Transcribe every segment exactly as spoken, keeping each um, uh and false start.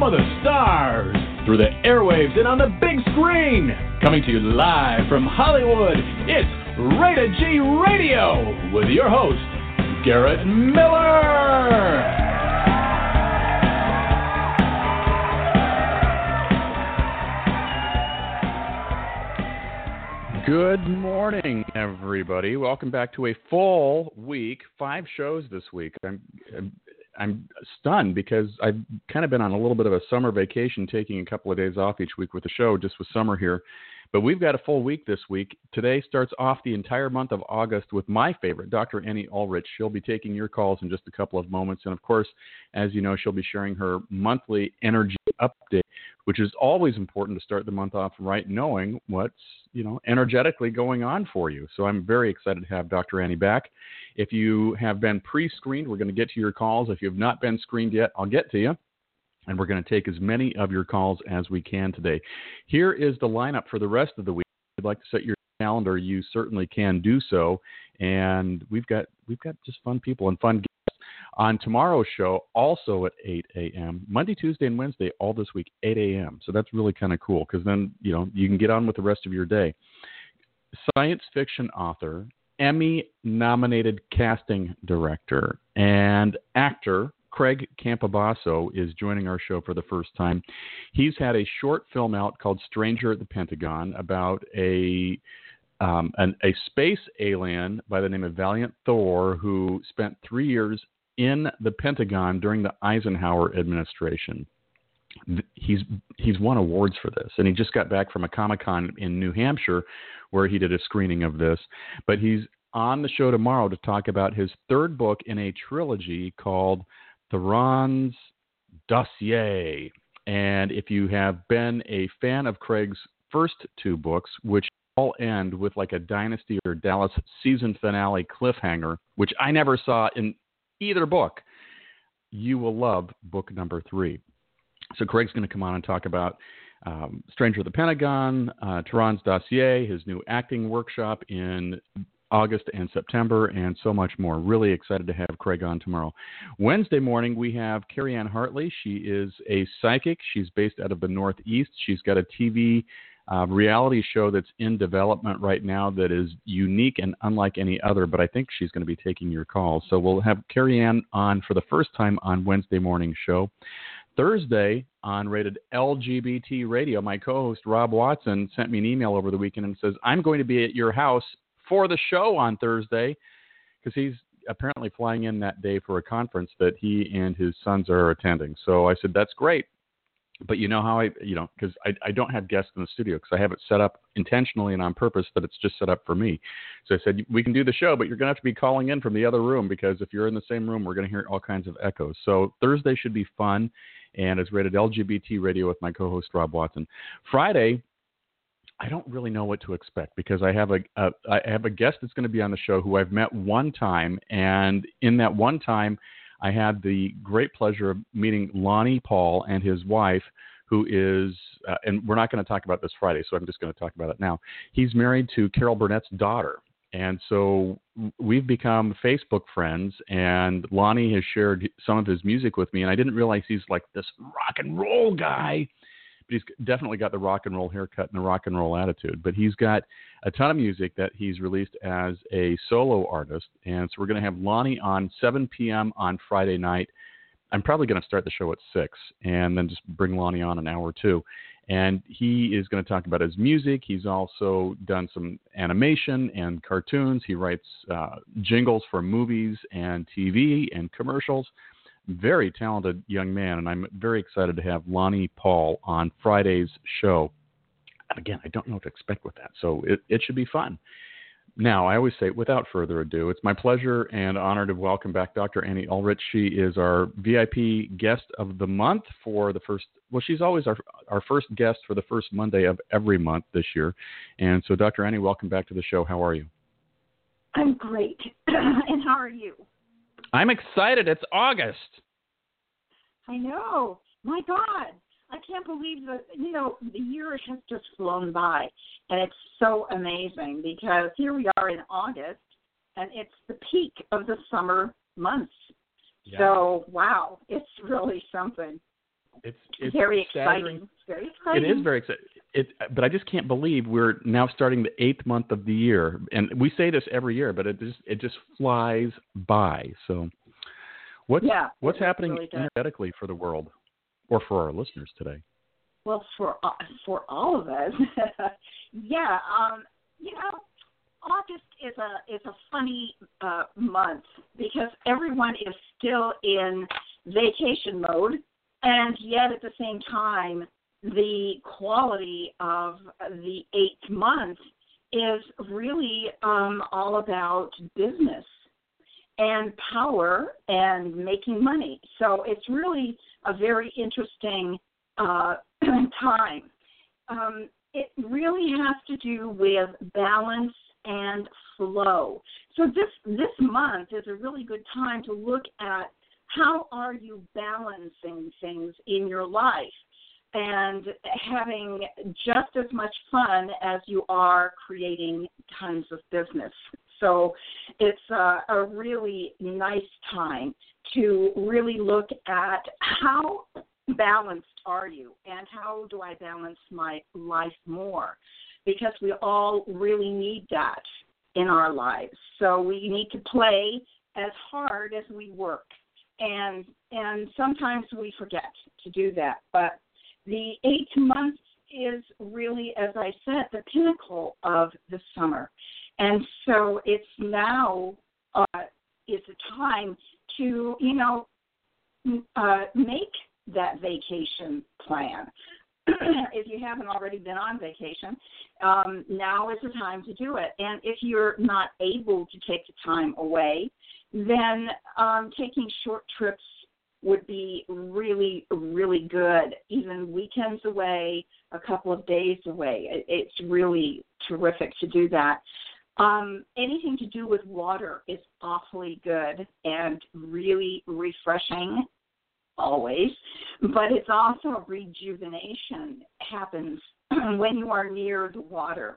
home of the stars, through the airwaves and on the big screen. Coming to you live from Hollywood, it's Rated G Radio with your host, Garrett Miller. Good morning, everybody. Welcome back to a full week, five shows this week. I'm, I'm I'm stunned because I've kind of been on a little bit of a summer vacation, taking a couple of days off each week with the show, just with summer here. But we've got a full week this week. Today starts off the entire month of August with my favorite, Doctor Annie Ulrich. She'll be taking your calls in just a couple of moments. And, of course, as you know, she'll be sharing her monthly energy update, which is always important to start the month off right, knowing what's, you know, energetically going on for you. So I'm very excited to have Doctor Annie back. If you have been pre-screened, we're going to get to your calls. If you have not been screened yet, I'll get to you. And we're going to take as many of your calls as we can today. Here is the lineup for the rest of the week. If you'd like to set your calendar, you certainly can do so. And we've got we've got just fun people and fun guests on tomorrow's show, also at eight a.m. Monday, Tuesday, and Wednesday, all this week, eight a.m. So that's really kind of cool because then, you know, you can get on with the rest of your day. Science fiction author, Emmy-nominated casting director, and actor Craig Campobasso is joining our show for the first time. He's had a short film out called Stranger at the Pentagon about a um, an, a space alien by the name of Valiant Thor who spent three years in the Pentagon during the Eisenhower administration. He's he's won awards for this, and he just got back from a Comic-Con in New Hampshire where he did a screening of this. But he's on the show tomorrow to talk about his third book in a trilogy called Thrawn's Dossier. And if you have been a fan of Craig's first two books, which all end with like a Dynasty or Dallas season finale cliffhanger, which I never saw in either book, you will love book number three. So Craig's going to come on and talk about um, Stranger at the Pentagon, uh, Thrawn's Dossier, his new acting workshop in August and September, and so much more. Really excited to have Craig on tomorrow. Wednesday morning, we have Carrie Ann Hartley. She is a psychic. She's based out of the Northeast. She's got a T V uh, reality show that's in development right now that is unique and unlike any other, but I think she's going to be taking your calls. So we'll have Carrie Ann on for the first time on Wednesday morning show. Thursday on Rated L G B T Radio, my co-host Rob Watson sent me an email over the weekend and says, I'm going to be at your house for the show on Thursday, because he's apparently flying in that day for a conference that he and his sons are attending. So I said, that's great. But you know how I, you know, because I, I don't have guests in the studio because I have it set up intentionally and on purpose that it's just set up for me. So I said, we can do the show, but you're going to have to be calling in from the other room because if you're in the same room, we're going to hear all kinds of echoes. So Thursday should be fun, and it's Rated L G B T Radio with my co-host Rob Watson. Friday, I don't really know what to expect because I have a, a I have a guest that's going to be on the show who I've met one time, and in that one time, I had the great pleasure of meeting Lonnie Paul and his wife, who is, uh, and we're not going to talk about this Friday, so I'm just going to talk about it now. He's married to Carol Burnett's daughter, and so we've become Facebook friends, and Lonnie has shared some of his music with me, and I didn't realize he's like this rock and roll guy. But he's definitely got the rock and roll haircut and the rock and roll attitude. But he's got a ton of music that he's released as a solo artist. And so we're going to have Lonnie on seven p.m. on Friday night. I'm probably going to start the show at six and then just bring Lonnie on an hour or two. And he is going to talk about his music. He's also done some animation and cartoons. He writes uh, jingles for movies and T V and commercials. Very talented young man, and I'm very excited to have Lonnie Paul on Friday's show. And again, I don't know what to expect with that, so it, it should be fun. Now, I always say, without further ado, it's my pleasure and honor to welcome back Doctor Annie Ulrich. She is our V I P guest of the month for the first, well, she's always our our first guest for the first Monday of every month this year. And so, Doctor Annie, welcome back to the show. How are you? I'm great. And how are you? I'm excited. It's August. I know. My God. I can't believe that, you know, the year has just flown by. And it's so amazing because here we are in August, and it's the peak of the summer months. Yeah. So, wow, it's really something. It's it's very staggering. exciting. Very exciting. It is very exciting. It, but I just can't believe we're now starting the eighth month of the year, and we say this every year, but it just it just flies by. So, what's yeah, what's happening really energetically for the world, or for our listeners today? Well, for uh, for all of us, yeah. Um, you know, August is a is a funny uh, month because everyone is still in vacation mode, and yet at the same time, the quality of the eighth month is really um, all about business and power and making money. So it's really a very interesting uh, time. Um, it really has to do with balance and flow. So this this month is a really good time to look at how are you balancing things in your life and having just as much fun as you are creating tons of business. So it's uh, a really nice time to really look at how balanced are you and how do I balance my life more, because we all really need that in our lives. So we need to play as hard as we work, and and sometimes we forget to do that. But the eighth month is really, as I said, the pinnacle of the summer. And so it's now uh, it's a time to, you know, uh, make that vacation plan. If you haven't already been on vacation, um, now is the time to do it. And if you're not able to take the time away, then um, taking short trips would be really, really good. Even weekends away, a couple of days away. It's really terrific to do that. Um, anything to do with water is awfully good and really refreshing always, but it's also rejuvenation happens when you are near the water.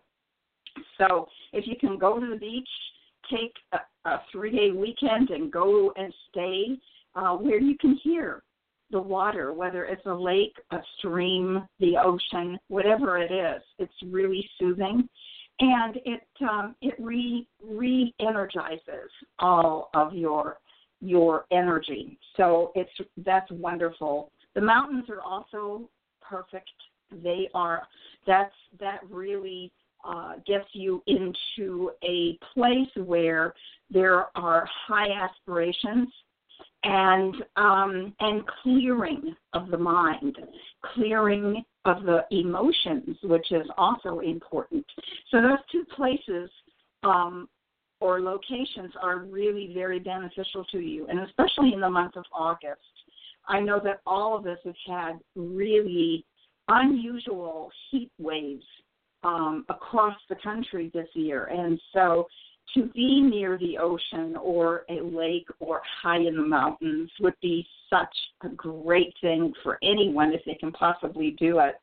So if you can go to the beach, take a, a three-day weekend and go and stay uh, where you can hear the water, whether it's a lake, a stream, the ocean, whatever it is. It's really soothing, and it um, it re re-energizes all of your your energy. So it's that's wonderful. The mountains are also perfect. They are that's that really uh, gets you into a place where there are high aspirations and um, and clearing of the mind, clearing of the emotions, which is also important. So those two places um, or locations are really very beneficial to you, and especially in the month of August. I know that all of us have had really unusual heat waves um, across the country this year, and so to be near the ocean or a lake or high in the mountains would be such a great thing for anyone if they can possibly do it.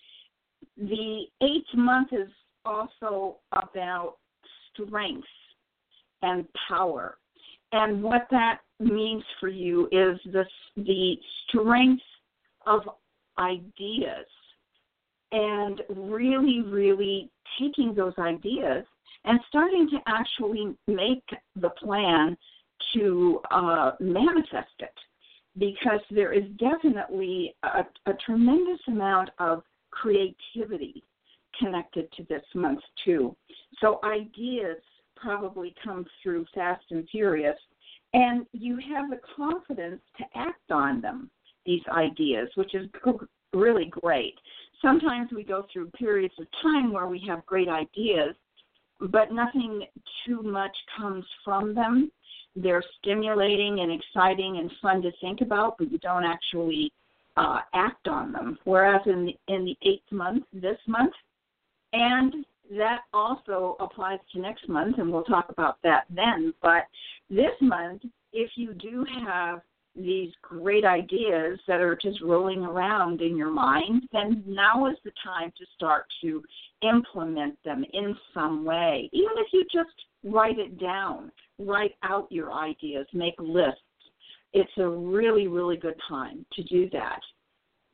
The eighth month is also about strength and power. And what that means for you is the, the strength of ideas and really, really taking those ideas and starting to actually make the plan to uh, manifest it, because there is definitely a, a tremendous amount of creativity connected to this month too. So ideas probably come through fast and furious, and you have the confidence to act on them, these ideas, which is really great. Sometimes we go through periods of time where we have great ideas, but nothing too much comes from them. They're stimulating and exciting and fun to think about, but you don't actually uh, act on them. Whereas in the, in the eighth month, this month, and that also applies to next month, and we'll talk about that then. But this month, if you do have these great ideas that are just rolling around in your mind, then now is the time to start to implement them in some way. Even if you just write it down, write out your ideas, make lists. It's a really, really good time to do that.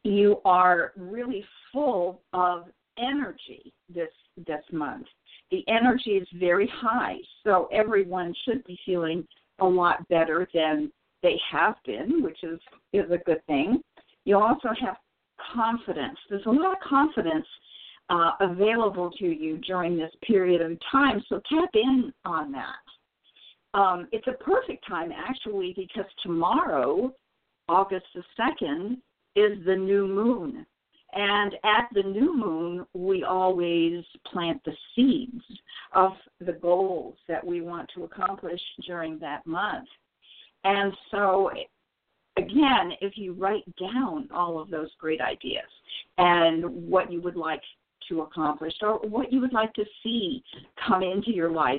you are really full of energy this this month. The energy is very high, so everyone should be feeling a lot better than they have been, which is, is a good thing. You also have confidence. There's a lot of confidence uh, available to you during this period of time, so tap in on that. Um, it's a perfect time, actually, because tomorrow, August the second, is the new moon. And at the new moon, we always plant the seeds of the goals that we want to accomplish during that month. And so, again, if you write down all of those great ideas and what you would like to accomplish or what you would like to see come into your life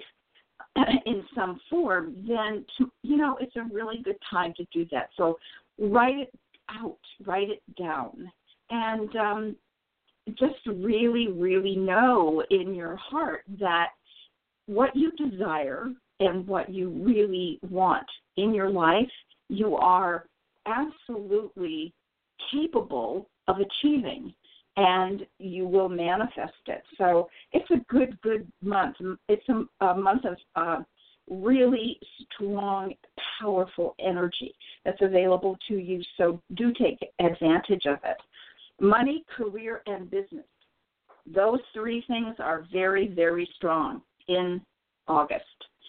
in some form, then, to, you know, it's a really good time to do that. So write it out, write it down, and um, just really, really know in your heart that what you desire and what you really want in your life, you are absolutely capable of achieving, and you will manifest it. So it's a good, good month. It's a, a month of uh, really strong, powerful energy that's available to you, so do take advantage of it. Money, career, and business. Those three things are very, very strong in August.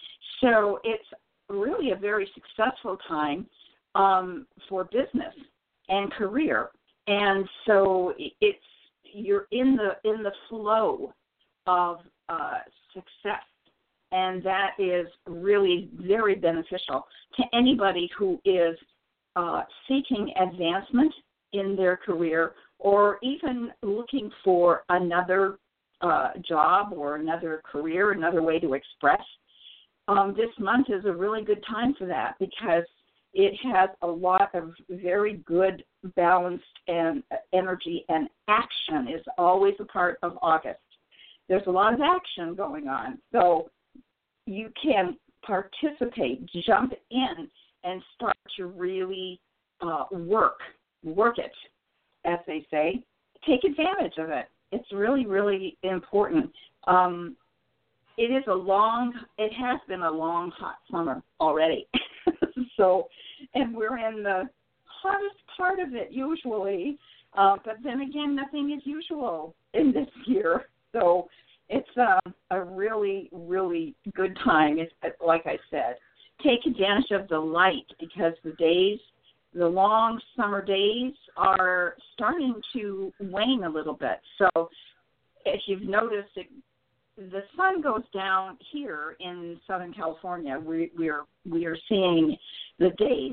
So it's really a very successful time um, for business and career. And so it's you're in the in the flow of uh, success. And that is really very beneficial to anybody who is uh, seeking advancement in their career or even looking for another uh, job or another career, another way to express. Um, this month is a really good time for that because it has a lot of very good balanced and uh, energy, and action is always a part of August. There's a lot of action going on. So you can participate, jump in, and start to really uh, work, work it, as they say. Take advantage of it. It's really, really important. Um, it is a long, it has been a long, hot summer already. So, and we're in the hottest part of it usually. Uh, but then again, nothing is usual in this year. So it's um, a really, really good time, it's, like I said. Take advantage of the light because the days, the long summer days are starting to wane a little bit. So if you've noticed, it, the sun goes down here in Southern California. We, we're, we are seeing the days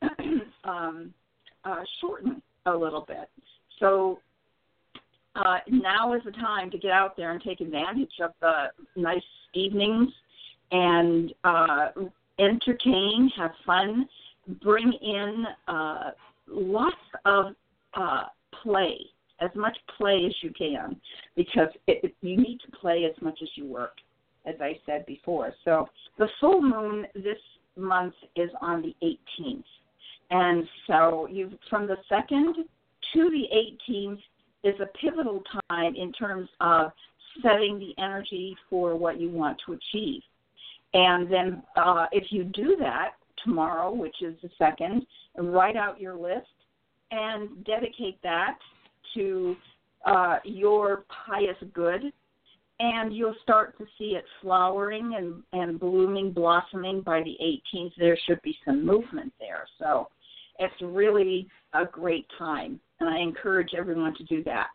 um, uh, shorten a little bit. So Uh, now is the time to get out there and take advantage of the nice evenings and uh, entertain, have fun, bring in uh, lots of uh, play, as much play as you can, because it, it, you need to play as much as you work, as I said before. So the full moon this month is on the eighteenth. And so you from the second to the eighteenth, is a pivotal time in terms of setting the energy for what you want to achieve. And then uh, if you do that tomorrow, which is the second, write out your list and dedicate that to uh, your highest good, and you'll start to see it flowering and, and blooming, blossoming by the eighteenth. There should be some movement there. So it's really a great time, and I encourage everyone to do that.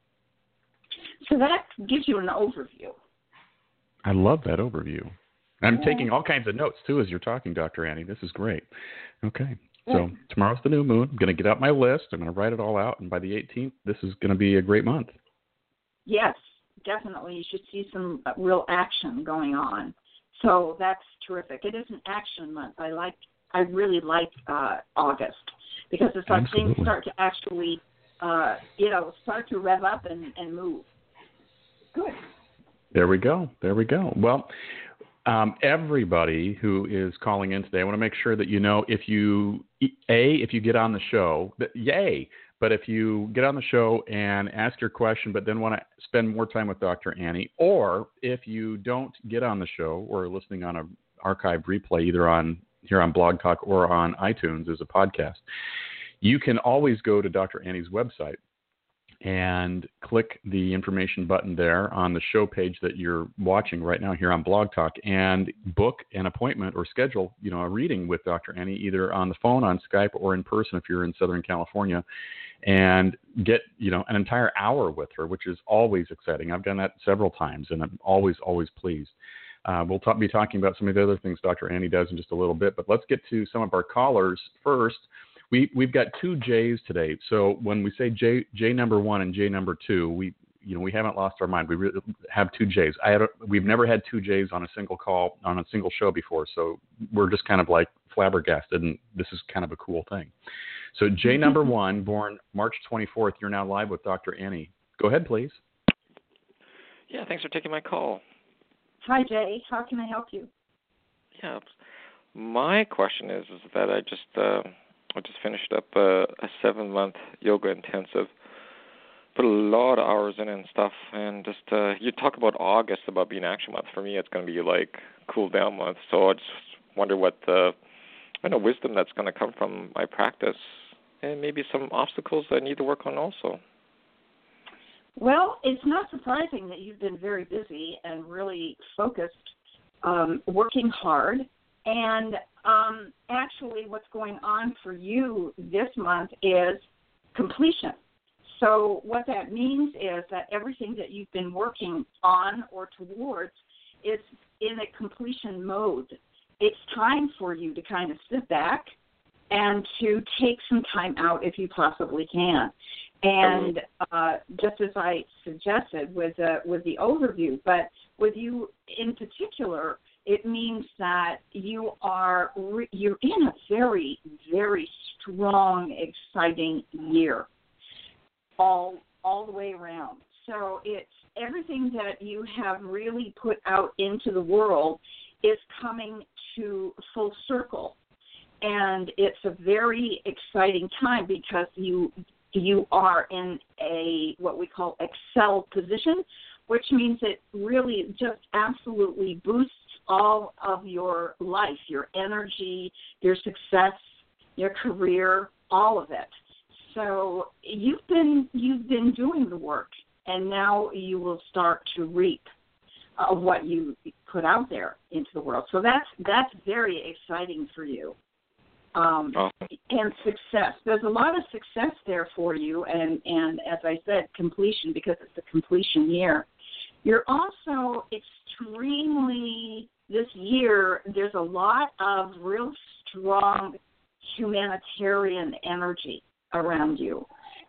So that gives you an overview. I love that overview. I'm yeah. taking all kinds of notes, too, as you're talking, Doctor Annie. This is great. Okay. So yeah. tomorrow's the new moon. I'm going to get out my list. I'm going to write it all out, and by the eighteenth, this is going to be a great month. Yes, definitely. You should see some real action going on. So that's terrific. It is an action month. I like I really like uh, August because it's like Absolutely. things start to actually, uh, you know, start to rev up and, and move. Good. There we go. There we go. Well, Um, everybody who is calling in today, I want to make sure that you know if you, A, if you get on the show, that, yay. But if you get on the show and ask your question, but then want to spend more time with Doctor Annie, or if you don't get on the show or are listening on an archived replay, either on here on Blog Talk or on iTunes as a podcast, you can always go to Doctor Annie's website and click the information button there on the show page that you're watching right now here on Blog Talk and book an appointment or schedule, you know, a reading with Doctor Annie, either on the phone, on Skype, or in person if you're in Southern California, and get, you know, an entire hour with her, which is always exciting. I've done that several times, and I'm always, always pleased. Uh, we'll talk, be talking about some of the other things Doctor Annie does in just a little bit, but let's get to some of our callers first. We, we've got two J's today. So when we say J, J number one and J number two, we, you know, we haven't lost our mind. We really have two J's. I had a, we've never had two J's on a single call, on a single show before. So we're just kind of like flabbergasted, and this is kind of a cool thing. So J number one, born March twenty-fourth, you're now live with Doctor Annie. Go ahead, please. Yeah, thanks for taking my call. Hi, Jay. How can I help you? Yeah, my question is, is that I just... Uh, I just finished up a, a seven-month yoga intensive. Put a lot of hours in and stuff, and just uh, you talk about August about being action month. For me, it's going to be like cool down month. So I just wonder what the I know wisdom that's going to come from my practice, and maybe some obstacles I need to work on also. Well, it's not surprising that you've been very busy and really focused, um, working hard. And um, actually what's going on for you this month is completion. So what that means is that everything that you've been working on or towards is in a completion mode. It's time for you to kind of sit back and to take some time out if you possibly can. And uh, just as I suggested with, uh, with the overview, but with you in particular, it means that you are re- you're in a very, very strong, exciting year, all all the way around. So it's everything that you have really put out into the world is coming to full circle, and it's a very exciting time because you you are in a what we call excel position, which means it really just absolutely boosts all of your life, your energy, your success, your career, all of it. So you've been you've been doing the work, and now you will start to reap uh, what you put out there into the world. So that's that's very exciting for you. Um, oh. And success. There's a lot of success there for you, and, and as I said, completion, because it's a completion year. You're also extremely, this year, there's a lot of real strong humanitarian energy around you.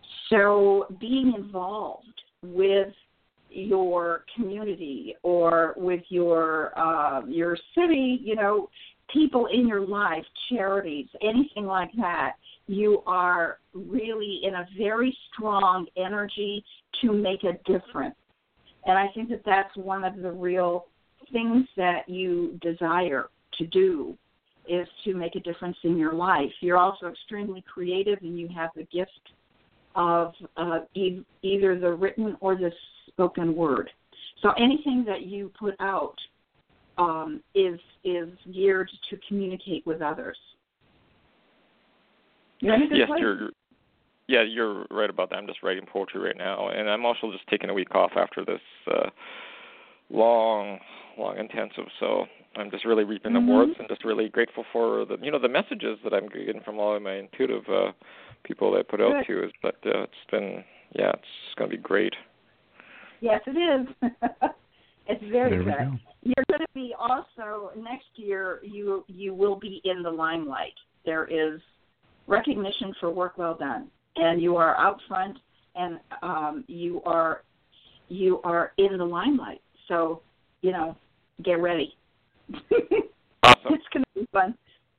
So being involved with your community or with your uh, your city, you know, people in your life, charities, anything like that, you are really in a very strong energy to make a difference. And I think that that's one of the real things that you desire to do, is to make a difference in your life. You're also extremely creative, and you have the gift of uh, e- either the written or the spoken word. So anything that you put out um, is is geared to communicate with others. You're in a good yes, place. you're. Yeah, you're right about that. I'm just writing poetry right now, and I'm also just taking a week off after this uh, long, long intensive. So I'm just really reaping mm-hmm. the rewards, and just really grateful for the, you know, the messages that I'm getting from all of my intuitive uh, people that I put out Good. to. Is that uh, it's been, yeah, it's going to be great. Yes, it is. It's very there we good. go. You're going to be also next year. You you will be in the limelight. There is recognition for work well done, and you are out front, and um, you are you are in the limelight. So, you know, get ready. Awesome. It's going to be fun.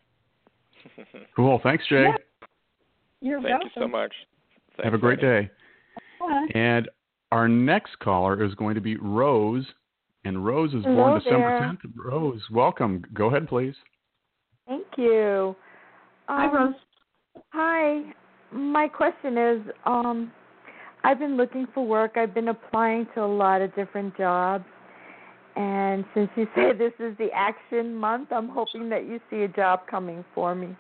Cool. Thanks, Jay. Yeah. You're Thank welcome. you so much. Thanks, Have a great Annie. day. And our next caller is going to be Rose, And Rose is Hello born December there. tenth. Rose, welcome. Go ahead, please. Thank you. Um, Hi, Rose. Hi. My question is, um, I've been looking for work. I've been applying to a lot of different jobs. And since you say this is the action month, I'm hoping that you see a job coming for me.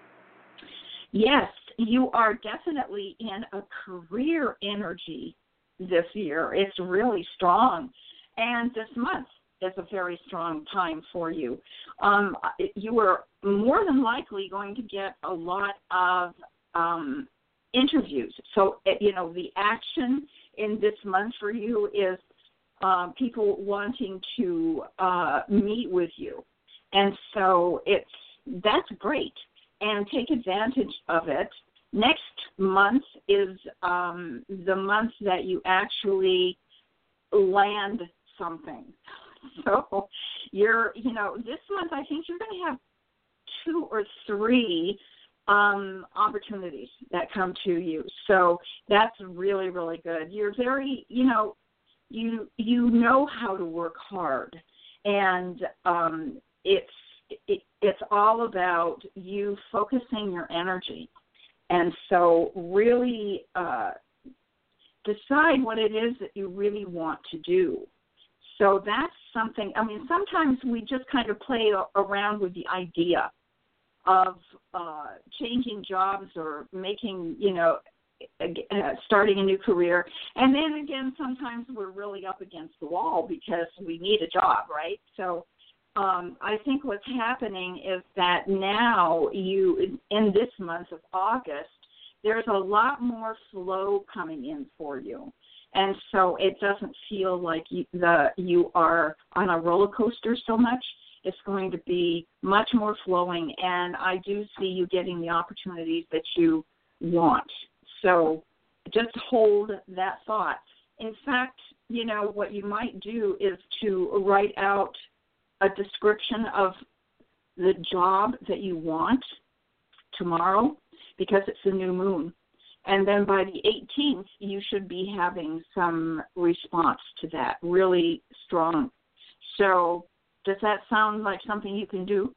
Yes, you are definitely in a career energy this year. It's really strong. And this month is a very strong time for you. Um, you are more than likely going to get a lot of um, interviews. So, you know, the action in this month for you is uh, people wanting to uh, meet with you. And so it's that's great. And take advantage of it. Next month is um, the month that you actually land something. So you're, you know, this month I think you're going to have two or three um, opportunities that come to you. So that's really, really good. You're very, you know, you you know how to work hard, and um, it's it, it's all about you focusing your energy. And so really uh, decide what it is that you really want to do. So that's something, I mean, sometimes we just kind of play around with the idea of uh, changing jobs or making, you know, uh, starting a new career. And then again, sometimes we're really up against the wall because we need a job, right? So Um, I think what's happening is that now you, in this month of August, there's a lot more flow coming in for you. And so it doesn't feel like you, the, you are on a roller coaster so much. It's going to be much more flowing, and I do see you getting the opportunities that you want. So just hold that thought. In fact, you know, what you might do is to write out a description of the job that you want tomorrow, because it's a new moon. And then by the eighteenth, you should be having some response to that, really strong. So does that sound like something you can do?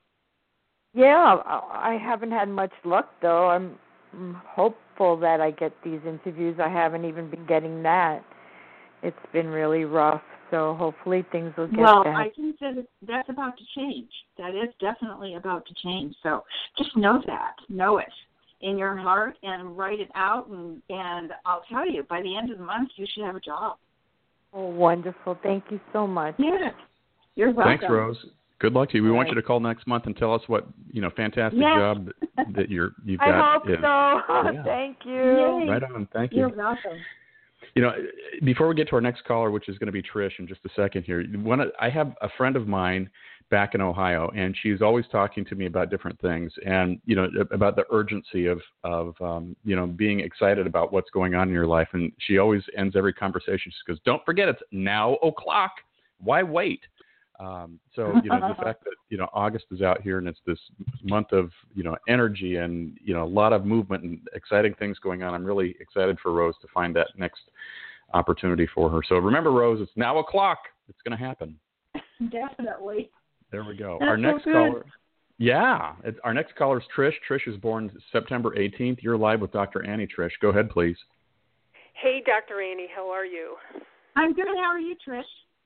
Yeah, I haven't had much luck, though. I'm, I'm hopeful that I get these interviews. I haven't even been getting that. It's been really rough. So hopefully things will get well, better. Well, I think that that's about to change. That is definitely about to change. So just know that. Know it in your heart and write it out. And, and I'll tell you, by the end of the month, you should have a job. Oh, wonderful. Thank you so much. Yeah. You're welcome. Thanks, Rose. Good luck to you. We All want right. you to call next month and tell us what, you know, fantastic yes. job that, that you're, you've got. I hope in. so. Yeah. Thank you. Yay. Right on. Thank you. You're welcome. You know, before we get to our next caller, which is going to be Trish in just a second here, one of, I have a friend of mine back in Ohio, and she's always talking to me about different things, and you know, about the urgency of of um, you know, being excited about what's going on in your life. And she always ends every conversation. She goes, "Don't forget, it's now o'clock. Why wait?" Um, so you know, the fact that you know August is out here and it's this month of you know energy and you know a lot of movement and exciting things going on. I'm really excited for Rose to find that next opportunity for her. So remember, Rose, it's now o'clock. It's going to happen. Definitely. There we go. That's our next so caller. Yeah, it's, our next caller is Trish. Trish is born September eighteenth. You're live with Doctor Annie. Trish, go ahead, please. Hey, Doctor Annie, how are you? I'm good. How are you, Trish?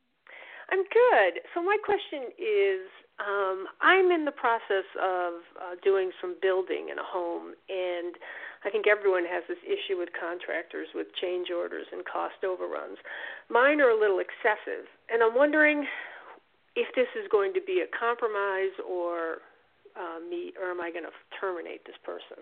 I'm good. So my question is, um, I'm in the process of uh, doing some building in a home, and I think everyone has this issue with contractors with change orders and cost overruns. Mine are a little excessive, and I'm wondering if this is going to be a compromise or uh, me, or am I going to terminate this person?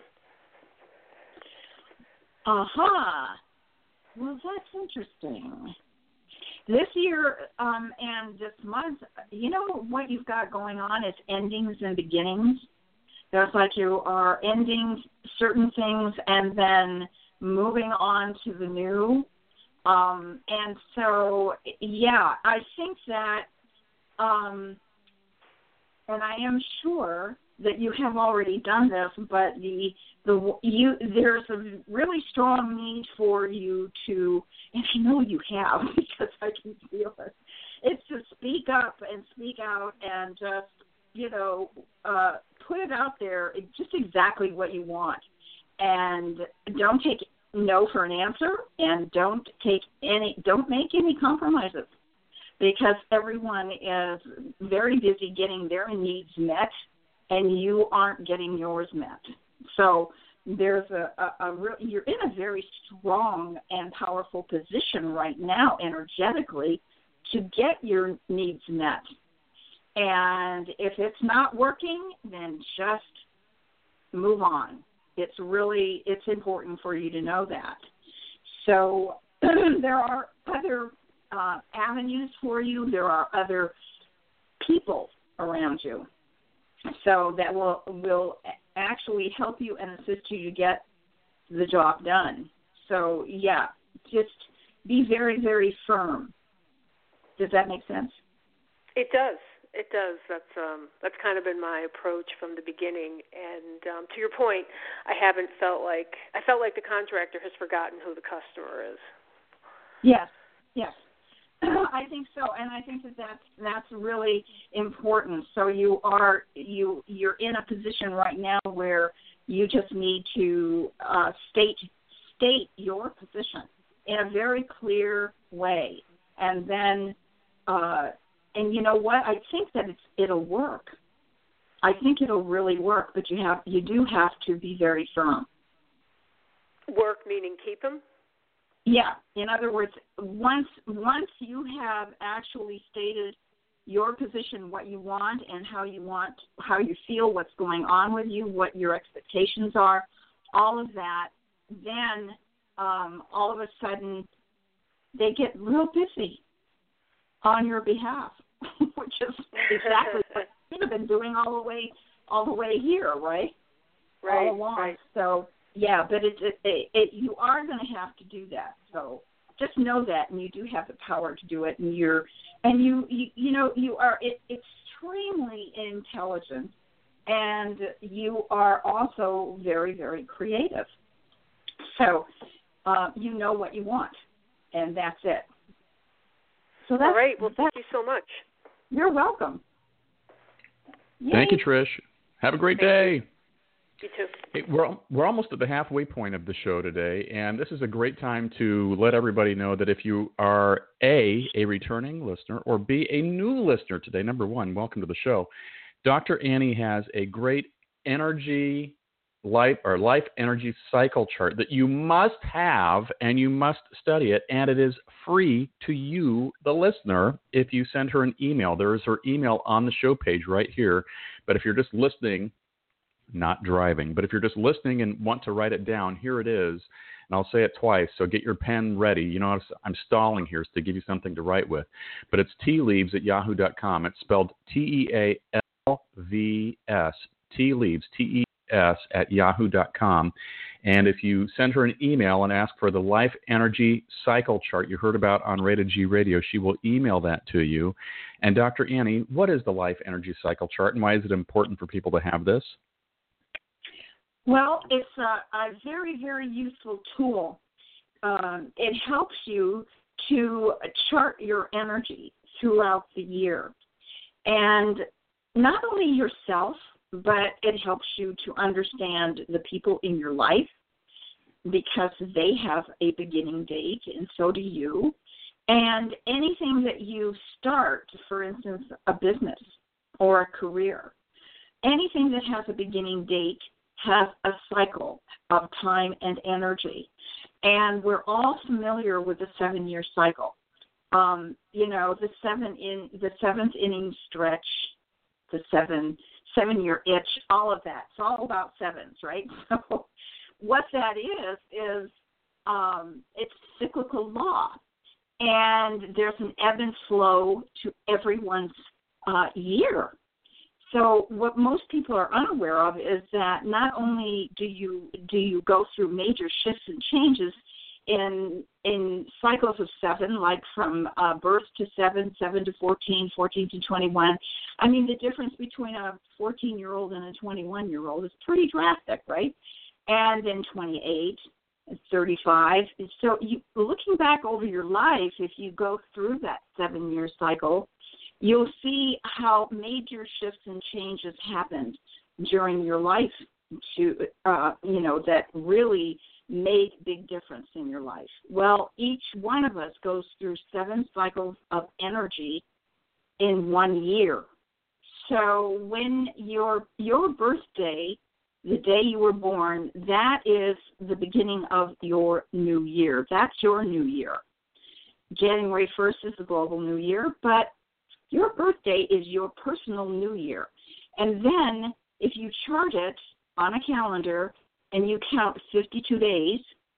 Aha. Uh-huh. Well, that's interesting. This year um, and this month, you know what you've got going on is endings and beginnings. There's like you are ending certain things and then moving on to the new. Um, and so, yeah, I think that, um, and I am sure that you have already done this, but the the you there's a really strong need for you to, and I know you have because I can feel it. It's just speak up and speak out and just, you know, uh, put it out there, just exactly what you want. And don't take no for an answer, and don't take any, don't make any compromises, because everyone is very busy getting their needs met, and you aren't getting yours met. So there's a, a, a real, you're in a very strong and powerful position right now, energetically, to get your needs met. And if it's not working, then just move on. It's really, it's important for you to know that. So there are other uh, avenues for you. There are other people around you. So that will will actually help you and assist you to get the job done. So, yeah, just be very, very firm. Does that make sense? It does. It does. That's um, that's kind of been my approach from the beginning. And um, to your point, I haven't felt like I felt like the contractor has forgotten who the customer is. Yes, yes, I think so, and I think that that's that's really important. So you are you you're in a position right now where you just need to uh, state state your position in a very clear way, and then. Uh, And you know what? I think that it's, it'll work. I think it'll really work, but you have you do have to be very firm. Work meaning keep them? Yeah. In other words, once once you have actually stated your position, what you want, and how you want, how you feel, what's going on with you, what your expectations are, all of that, then um, all of a sudden they get real busy on your behalf, which is exactly what you've been doing all the way, all the way here, right? Right. All along. Right. So yeah, but it, it, it, it you are going to have to do that. So just know that, and you do have the power to do it, and you're, and you, you, you know, you are it, extremely intelligent, and you are also very, very creative. So uh, you know what you want, and that's it. So that's, all right. Well, thank you so much. You're welcome. Yay. Thank you, Trish. Have a great Thank day. You. You too. Hey, we're we're almost at the halfway point of the show today, and this is a great time to let everybody know that if you are A, a returning listener, or B, a new listener today, number one, welcome to the show. Doctor Annie has a great energy life or life energy cycle chart that you must have, and you must study it, and it is free to you, the listener, if you send her an email. There is her email on the show page right here, but if you're just listening, not driving, but if you're just listening and want to write it down, here it is, and I'll say it twice, so get your pen ready. You know, I'm stalling here to give you something to write with, but it's tea leaves at yahoo dot com. It's spelled T E A L V S, tea leaves, T E S at yahoo dot com. And if you send her an email and ask for the life energy cycle chart you heard about on Rated G Radio, she will email that to you. And Doctor Annie, what is the life energy cycle chart, and why is it important for people to have this? Well, it's a, a very, very useful tool. Um, it helps you to chart your energy throughout the year. And not only yourself, but it helps you to understand the people in your life, because they have a beginning date, and so do you. And anything that you start, for instance, a business or a career, anything that has a beginning date has a cycle of time and energy. And we're all familiar with the seven-year cycle. Um, you know, the seven in the seventh inning stretch, the seven seven-year itch, all of that. It's all about sevens, right? So what that is is um, it's cyclical law, and there's an ebb and flow to everyone's uh, year. So what most people are unaware of is that not only do you do you go through major shifts and changes in in cycles of seven, like from uh, birth to seven, seven to fourteen, fourteen to twenty-one. I mean, the difference between a fourteen-year-old and a twenty-one-year-old is pretty drastic, right? And then twenty-eight, thirty-five. So you, looking back over your life, if you go through that seven-year cycle, you'll see how major shifts and changes happened during your life to, uh, you know, that really made big difference in your life. Well, each one of us goes through seven cycles of energy in one year. So when your your birthday, the day you were born, that is the beginning of your new year. That's your new year. January first is the global new year, but your birthday is your personal new year. And then if you chart it on a calendar and you count fifty-two days,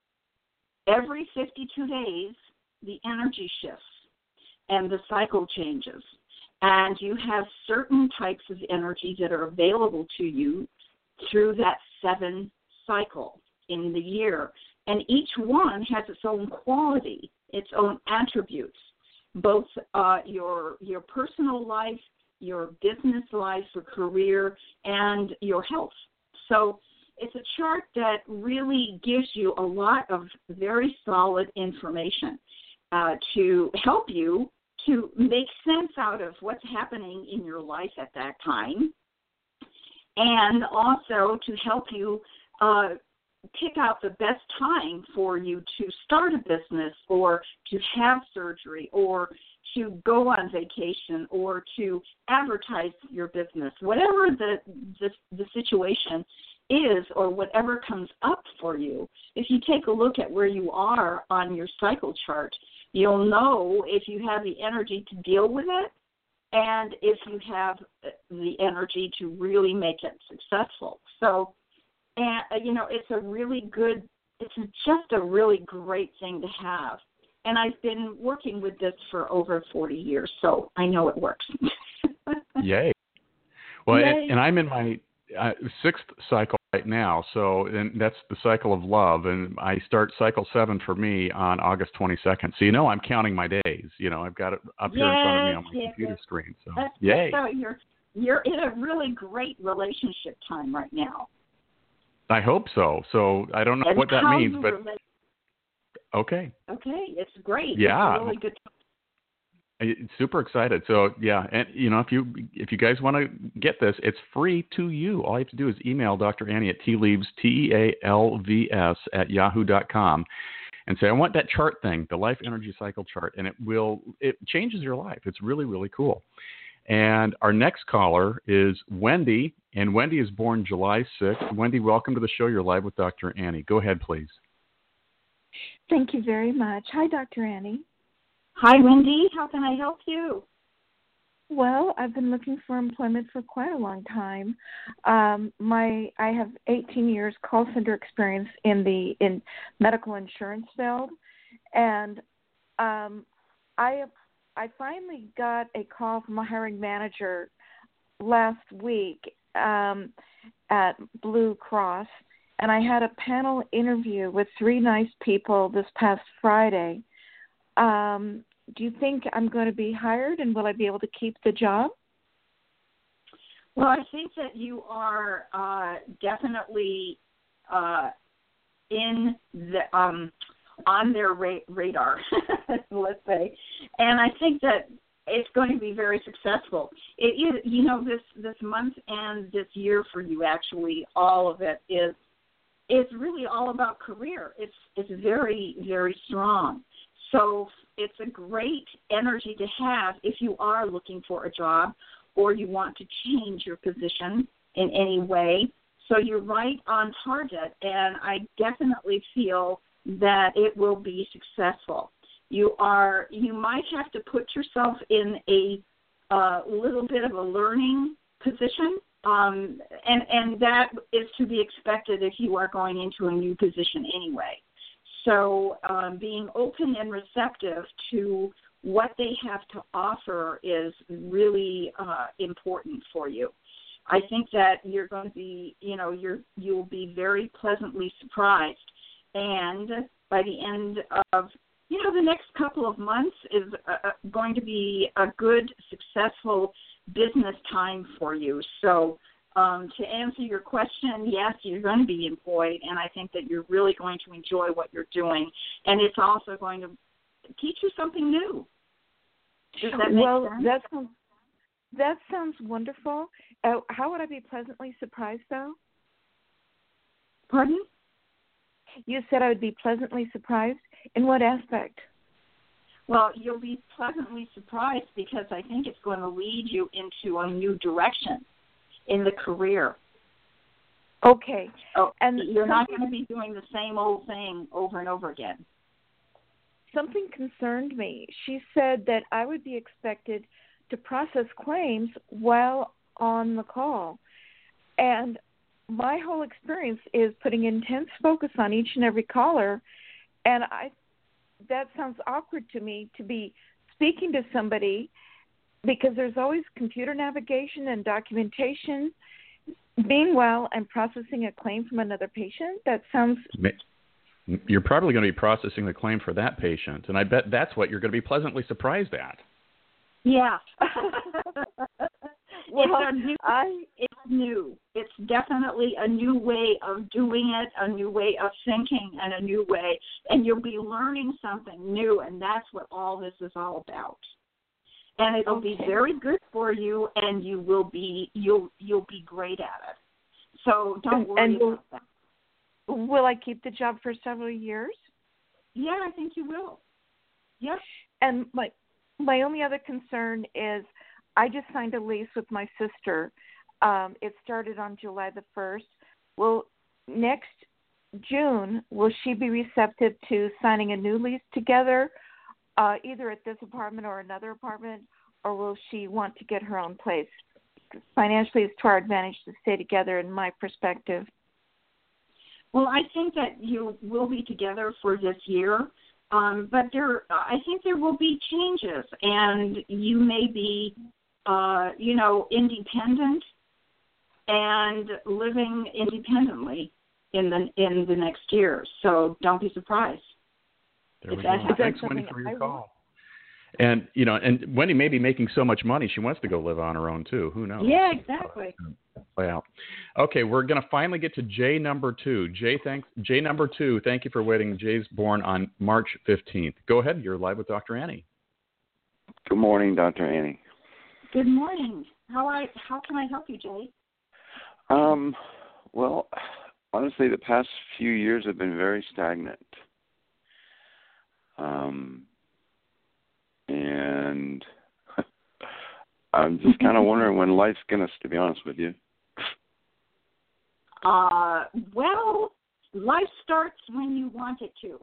every fifty-two days, the energy shifts and the cycle changes. And you have certain types of energy that are available to you through that seven cycle in the year. And each one has its own quality, its own attributes, both uh, your your personal life, your business life, your career, and your health. So it's a chart that really gives you a lot of very solid information uh, to help you to make sense out of what's happening in your life at that time, and also to help you uh, pick out the best time for you to start a business or to have surgery or to go on vacation or to advertise your business. Whatever the, the, the situation is or whatever comes up for you, if you take a look at where you are on your cycle chart, you'll know if you have the energy to deal with it and if you have the energy to really make it successful. So, and, you know, it's a really good, it's just a really great thing to have. And I've been working with this for over forty years, so I know it works. Yay. Well, Yay. And, and I'm in my uh, sixth cycle right now, so and that's the cycle of love, and I start cycle seven for me on August twenty-second. So, you know, I'm counting my days. You know, I've got it up here yes, in front of me on my yes, computer yes. screen. So, That's, yay. So you're, you're in a really great relationship time right now. I hope so. So I don't know And what that how means, you but relate- okay. Okay, it's great. Yeah. It's a really good time. I- Super excited. So yeah, and you know, if you if you guys want to get this, it's free to you. All you have to do is email Doctor Annie at tealeaves, T E A L V S at yahoo dot com, and say I want that chart thing, the life energy cycle chart, and it will it changes your life. It's really really cool. And our next caller is Wendy, and Wendy is born July sixth. Wendy, welcome to the show. You're live with Doctor Annie. Go ahead, please. Thank you very much. Hi, Doctor Annie. Hi, Wendy. How can I help you? Well, I've been looking for employment for quite a long time. Um, my I have eighteen years call center experience in the in medical insurance field, and um, I I finally got a call from a hiring manager last week um, at Blue Cross, and I had a panel interview with three nice people this past Friday. Um, do you think I'm going to be hired, and will I be able to keep the job? Well, I think that you are uh, definitely uh, in the um, on their ra- radar, let's say, and I think that it's going to be very successful. It is, you know, this this month and this year for you, actually, all of it is is really all about career. It's it's very very strong. So it's a great energy to have if you are looking for a job or you want to change your position in any way. So you're right on target, and I definitely feel that it will be successful. You are you might have to put yourself in a uh, little bit of a learning position, um, and and that is to be expected if you are going into a new position anyway. So um, being open and receptive to what they have to offer is really uh, important for you. I think that you're going to be, you know, you're you'll be very pleasantly surprised, and by the end of, you know, the next couple of months is uh, going to be a good, successful business time for you. So um, to answer your question, yes, you're going to be employed, and I think that you're really going to enjoy what you're doing, and it's also going to teach you something new. Does that make well, sense? that sounds, that sounds wonderful. Uh, how would I be pleasantly surprised, though? Pardon? You said I would be pleasantly surprised. In what aspect? Well, you'll be pleasantly surprised because I think it's going to lead you into a new direction in the career. Okay. Oh, and you're not going to be doing the same old thing over and over again. Something concerned me. She said that I would be expected to process claims while on the call. And my whole experience is putting intense focus on each and every caller, and I that sounds awkward to me to be speaking to somebody because there's always computer navigation and documentation. Meanwhile, I'm processing a claim from another patient. That sounds... You're probably going to be processing the claim for that patient, and I bet that's what you're going to be pleasantly surprised at. Yeah. Well, it's, a new, I, it's new. It's definitely a new way of doing it, a new way of thinking, and a new way. And you'll be learning something new, and that's what all this is all about. And it'll okay. be very good for you, and you will be you'll you'll be great at it. So don't worry and will, about that. Will I keep the job for several years? Yeah, I think you will. Yes. And my my only other concern is I just signed a lease with my sister. Um, it started on July the first. Well, next June, will she be receptive to signing a new lease together, uh, either at this apartment or another apartment, or will she want to get her own place? Financially, it's to our advantage to stay together, in my perspective. Well, I think that you will be together for this year, um, but there, I think there will be changes, and you may be, uh, you know, independent and living independently in the in the next year. So don't be surprised. There we go. Thanks, Wendy, for your call. And, you know, and Wendy may be making so much money, she wants to go live on her own, too. Who knows? Yeah, exactly. Play out. Okay, we're going to finally get to Jay number two. Jay, thanks. Jay number two, thank you for waiting. Jay's born on March fifteenth. Go ahead. You're live with Doctor Annie. Good morning, Doctor Annie. Good morning. How I how can I help you, Jay? Um, well, honestly, the past few years have been very stagnant. Um, and I'm just kind of wondering when life's going to, to be honest with you. Uh, well, life starts when you want it to.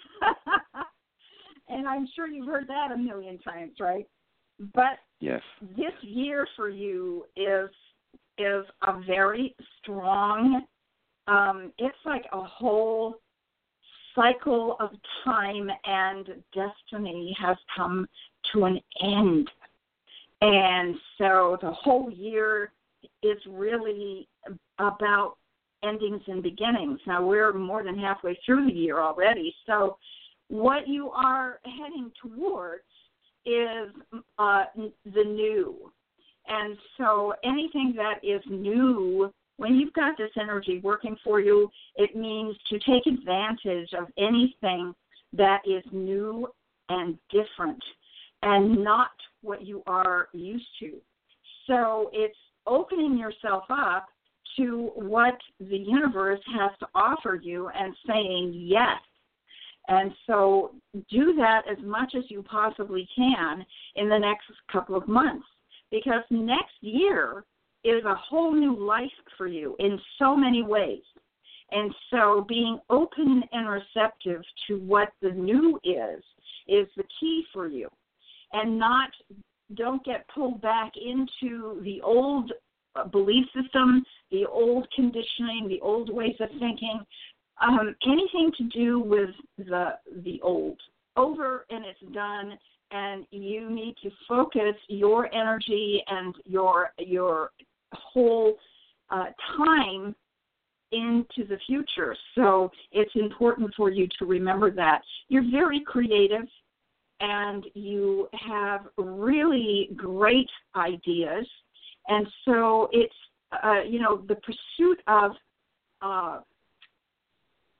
And I'm sure you've heard that a million times, right? But yes, this year for you is is a very strong, um, it's like a whole cycle of time and destiny has come to an end. And so the whole year is really about endings and beginnings. Now, we're more than halfway through the year already. So what you are heading towards is uh, the new. And so anything that is new, when you've got this energy working for you, it means to take advantage of anything that is new and different and not what you are used to. So it's opening yourself up to what the universe has to offer you and saying yes. And so do that as much as you possibly can in the next couple of months, because next year is a whole new life for you in so many ways. And so being open and receptive to what the new is is the key for you. And not, don't get pulled back into the old belief system, the old conditioning, the old ways of thinking, um, anything to do with the the old. Over and it's done, and you need to focus your energy and your your whole uh, time into the future. So it's important for you to remember that. You're very creative, and you have really great ideas. And so it's, uh, you know, the pursuit of uh,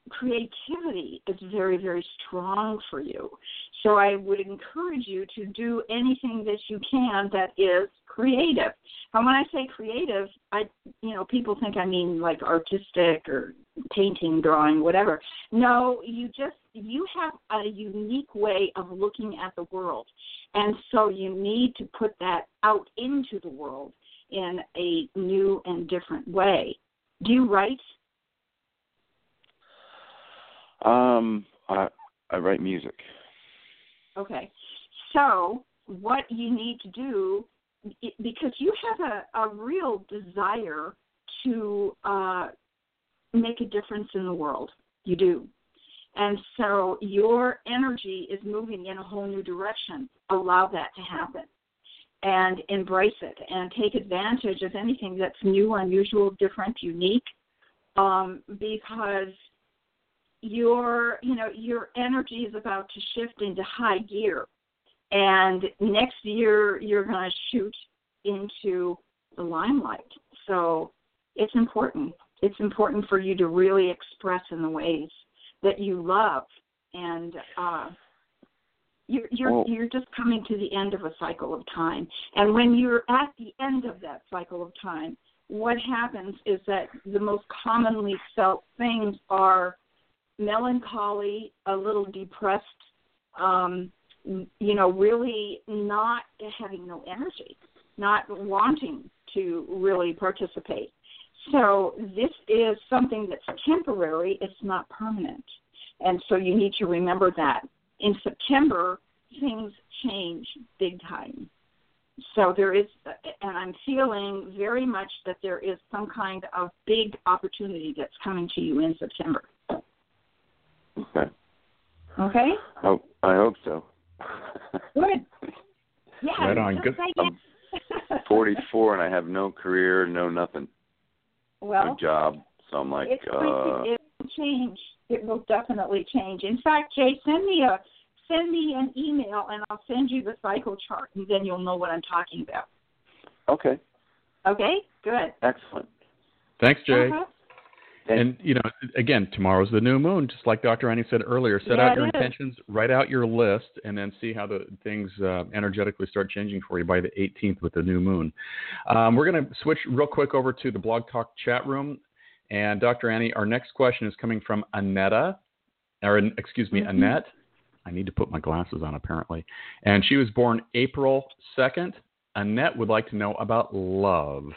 creativity is very, very strong for you. So I would encourage you to do anything that you can that is creative. And when I say creative, I, you know, people think I mean like artistic or painting, drawing, whatever. No, you just, you have a unique way of looking at the world. And so you need to put that out into the world in a new and different way. Do you write? Um, I I write music. Okay. So what you need to do, because you have a, a real desire to uh, make a difference in the world. You do. And so your energy is moving in a whole new direction. Allow that to happen and embrace it and take advantage of anything that's new, unusual, different, unique, um, because your, you know, your energy is about to shift into high gear. And next year you're going to shoot into the limelight. So it's important. It's important for you to really express in the ways that you love. And uh, you're, you're, well, you're just coming to the end of a cycle of time. And when you're at the end of that cycle of time, what happens is that the most commonly felt things are melancholy, a little depressed, um, you know, really not having no energy, not wanting to really participate. So this is something that's temporary. It's not permanent. And so you need to remember that. In September, things change big time. So there is, and I'm feeling very much that there is some kind of big opportunity that's coming to you in September. Okay. Okay? Oh, I hope so. Good. Yeah. Right on. Good. I'm forty-four and I have no career, no nothing. Well, no job. So I'm like, it's uh, going to, it will change. It will definitely change. In fact, Jay, send me a send me an email and I'll send you the cycle chart, and then you'll know what I'm talking about. Okay. Okay. Good. Excellent. Thanks, Jay. Uh-huh. And, you know, again, tomorrow's the new moon, just like Doctor Annie said earlier. Set yeah, out your is. intentions, write out your list, and then see how the things uh, energetically start changing for you by the eighteenth with the new moon. Um, we're going to switch real quick over to the Blog Talk chat room. And, Doctor Annie, our next question is coming from Annetta, or excuse me, mm-hmm. Annette. I need to put my glasses on, apparently. And she was born April second. Annette would like to know about love.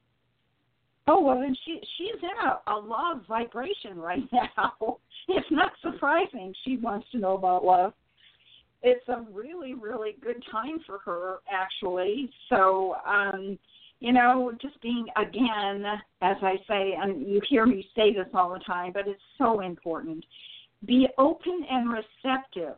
Oh, well, then she, she's in a, a love vibration right now. It's not surprising she wants to know about love. It's a really, really good time for her, actually. So, um, you know, just being, again, as I say, and you hear me say this all the time, but it's so important, be open and receptive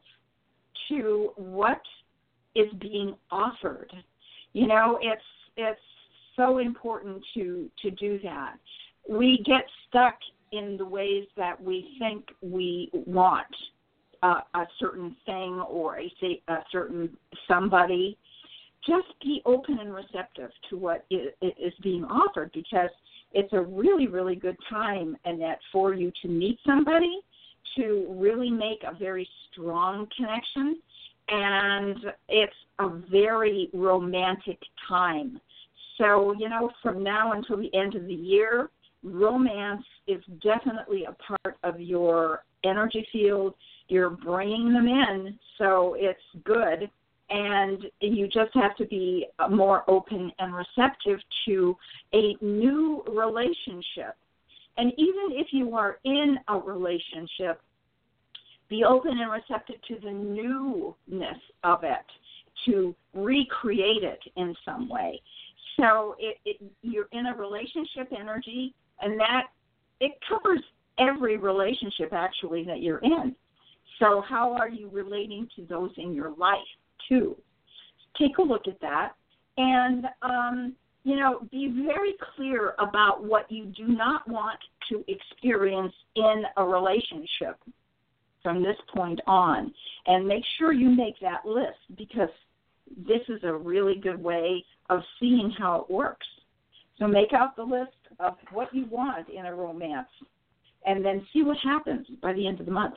to what is being offered. You know, it's it's so important to, to do that. We get stuck in the ways that we think we want uh, a certain thing or a, a certain somebody. Just be open and receptive to what is, is being offered, because it's a really, really good time, Annette, for you to meet somebody, to really make a very strong connection, and it's a very romantic time. So, you know, from now until the end of the year, romance is definitely a part of your energy field. You're bringing them in, so it's good. And you just have to be more open and receptive to a new relationship. And even if you are in a relationship, be open and receptive to the newness of it, to recreate it in some way. So it, it, you're in a relationship energy, and that it covers every relationship, actually, that you're in. So how are you relating to those in your life, too? Take a look at that. And, um, you know, be very clear about what you do not want to experience in a relationship from this point on. And make sure you make that list, because this is a really good way of seeing how it works. So make out the list of what you want in a romance. and then see what happens by the end of the month.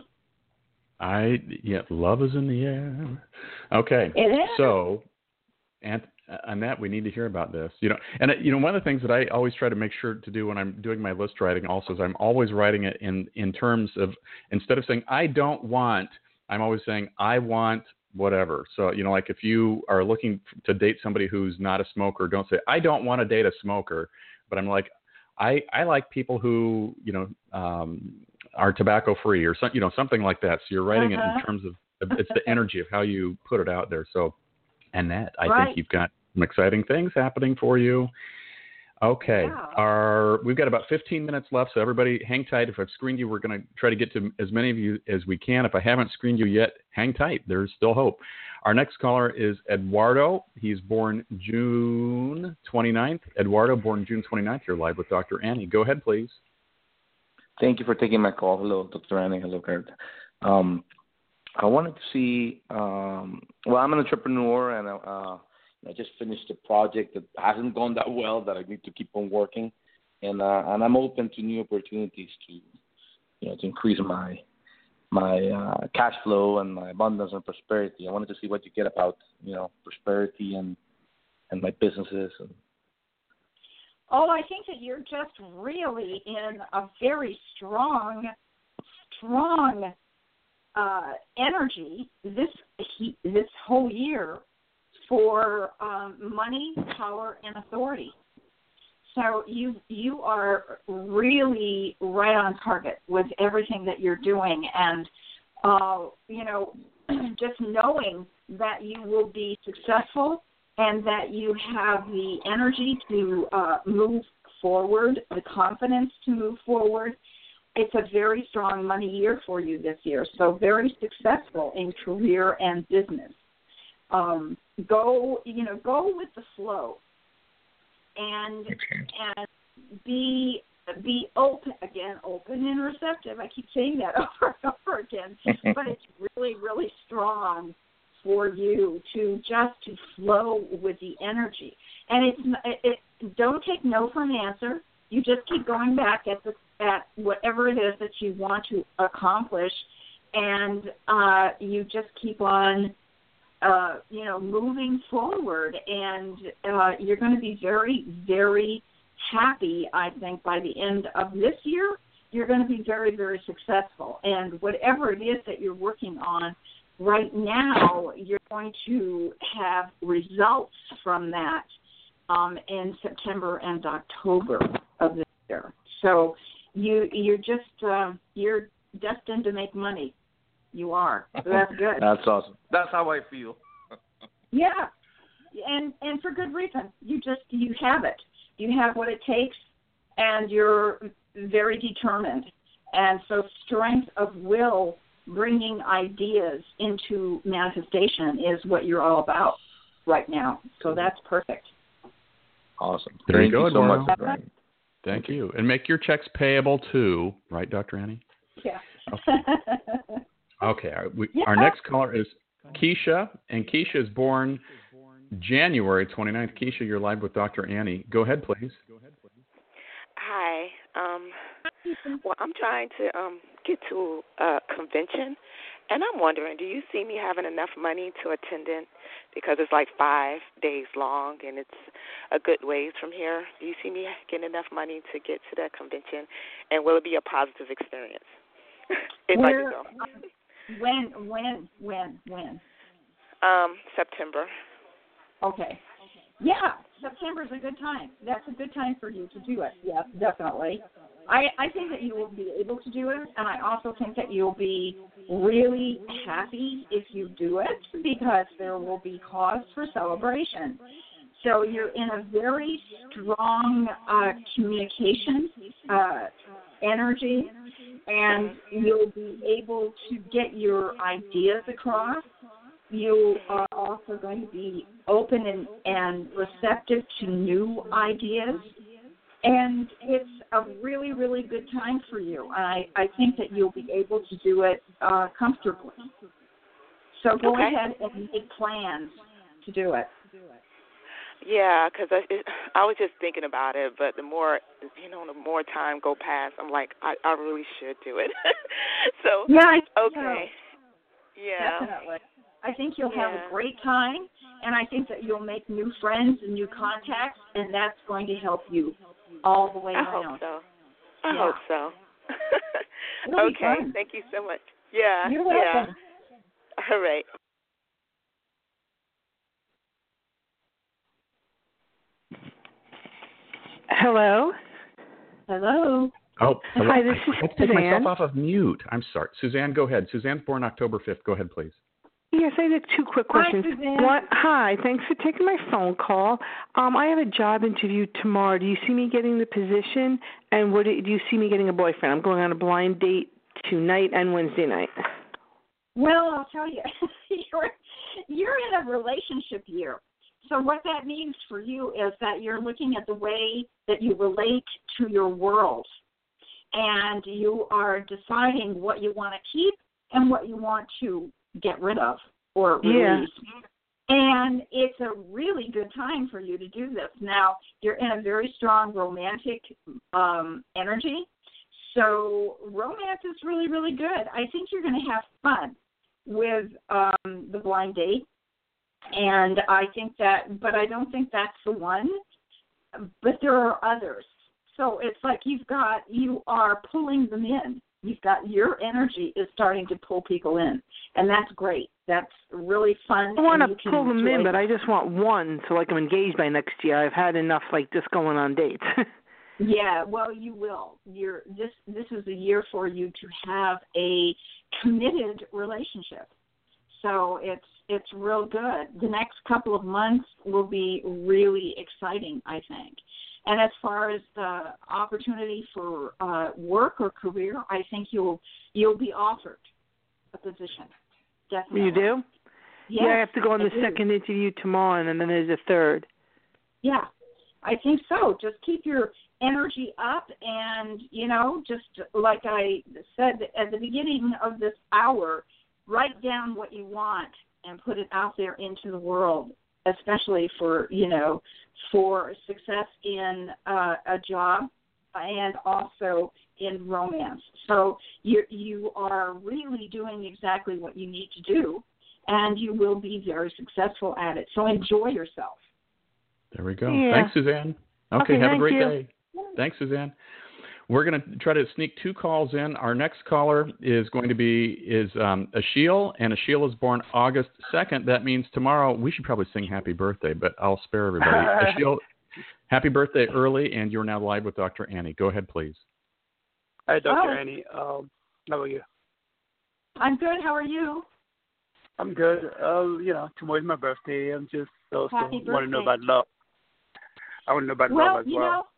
I yeah, love is in the air. Okay, it is. So, and on that, we need to hear about this. You know, and you know, one of the things that I always try to make sure to do when I'm doing my list writing, also, is I'm always writing it in in terms of, instead of saying I don't want, I'm always saying I want whatever. So, you know, like if you are looking to date somebody who's not a smoker, don't say I don't want to date a smoker, but I'm like, I I like people who, you know, um, are tobacco free or some, you know, something like that. So you're writing uh-huh. it in terms of, it's the energy of how you put it out there. So, Annette, I right. think you've got some exciting things happening for you. Okay. Yeah. Our, we've got about fifteen minutes left, so everybody hang tight. If I've screened you, we're going to try to get to as many of you as we can. If I haven't screened you yet, hang tight. There's still hope. Our next caller is Eduardo. He's born June twenty-ninth. Eduardo, born June twenty-ninth. You're live with Doctor Annie. Go ahead, please. Thank you for taking my call. Hello, Doctor Annie. Hello, Kurt. Um, I wanted to see, um, well, I'm an entrepreneur, and uh, I just finished a project that hasn't gone that well, that I need to keep on working, and uh, and I'm open to new opportunities to, you know, to increase my my uh, cash flow and my abundance and prosperity. I wanted to see what you get about, you know, prosperity and and my businesses. And... Oh, I think that you're just really in a very strong, strong uh, energy this this whole year for um, money, power, and authority. So you you are really right on target with everything that you're doing, and uh, you know, just knowing that you will be successful and that you have the energy to uh, move forward, the confidence to move forward. It's a very strong money year for you this year, so very successful in career and business. Um, go, you know, go with the flow, and okay. and be be open again, open and receptive. I keep saying that over and over again, but it's really, really strong for you to just to flow with the energy. And it's it, it don't take no for an answer. You just keep going back at the at whatever it is that you want to accomplish, and uh, you just keep on. Uh, you know, moving forward, and uh, you're going to be very, very happy, I think, by the end of this year. You're going to be very, very successful. And whatever it is that you're working on right now, you're going to have results from that um, in September and October of this year. So you, you're just, uh, you're destined to make money. You are. So that's good. That's awesome. That's how I feel. Yeah, and and for good reason. You just you have it. You have what it takes, and you're very determined. And so, strength of will, bringing ideas into manifestation, is what you're all about right now. So that's perfect. Awesome. There Thank you go, you so Eduardo. much, Brian. Thank you, and make your checks payable too, right, Doctor Annie? Yeah. Okay. Okay, our, we, yeah. our next caller is Keisha, and Keisha is born January twenty-ninth. Keisha, you're live with Doctor Annie. Go ahead, please. Hi. Um, well, I'm trying to um, get to a convention, and I'm wondering, do you see me having enough money to attend it? Because it's like five days long, and it's a good ways from here. Do you see me getting enough money to get to that convention, and will it be a positive experience? if Where, I do go. Um, when, when, when, when? Um, September. Okay. Yeah, September is a good time. That's a good time for you to do it. Yes, definitely. I, I think that you will be able to do it, and I also think that you'll be really happy if you do it, because there will be cause for celebration. So you're in a very strong uh, communication uh, energy, and you'll be able to get your ideas across. You are also going to be open and, and receptive to new ideas. And it's a really, really good time for you. I, I think that you'll be able to do it uh, comfortably. So go okay. ahead and make plans to do it. Yeah, because I, it, I was just thinking about it, but the more, you know, the more time go past, I'm like, I, I really should do it. So, yeah, I okay. So. Yeah. Definitely. I think you'll yeah. have a great time, and I think that you'll make new friends and new contacts, and that's going to help you all the way I around. hope so. I yeah. hope so. It'll be Okay, fun. thank you so much. Yeah, You're welcome. Yeah. All right. Hello. Hello. Oh, hello. Hi, this is I have to take myself Suzanne. off of mute. I'm sorry. Suzanne, go ahead. Suzanne's born October fifth. Go ahead, please. Yes, I have two quick questions. Hi, Suzanne. One, hi, thanks for taking my phone call. Um, I have a job interview tomorrow. Do you see me getting the position? And what do, do you see me getting a boyfriend? I'm going on a blind date tonight and Wednesday night. Well, I'll tell you, you're, you're in a relationship year. So what that means for you is that you're looking at the way that you relate to your world. And you are deciding what you want to keep and what you want to get rid of or release. Yeah. And it's a really good time for you to do this. Now, you're in a very strong romantic um, energy. So romance is really, really good. I think you're going to have fun with um, the blind date. And I think that, but I don't think that's the one. But there are others. So it's like you've got, you are pulling them in. You've got, your energy is starting to pull people in. And that's great. That's really fun. I want to pull them in, but I just want one so like I'm engaged by next year. I've had enough like just going on dates. Yeah, well, you will. You're, this, this is a year for you to have a committed relationship. So it's, it's real good. The next couple of months will be really exciting, I think. And as far as the opportunity for uh, work or career, I think you'll you'll be offered a position. Definitely. You do? Yes, yeah, I have to go on the I second do. interview tomorrow, and then there's a third. Yeah, I think so. Just keep your energy up, and, you know, just like I said at the beginning of this hour, write down what you want and put it out there into the world, especially for, you know, for success in uh, a job and also in romance. So you you are really doing exactly what you need to do, and you will be very successful at it. So enjoy yourself. There we go. Yeah. Thanks, Suzanne. Okay, okay have a great you. day. Thanks, Suzanne. We're going to try to sneak two calls in. Our next caller is going to be is um, Ashiel, and Ashiel is born August second. That means tomorrow we should probably sing happy birthday, but I'll spare everybody. Ashiel, happy birthday early, and you're now live with Doctor Annie. Go ahead, please. Hi, Doctor Oh. Annie. Um, how are you? I'm good. How are you? I'm good. Uh, you know, tomorrow's my birthday. I'm just also Happy want to know birthday. about love. I want to know about Well, love as you well. know,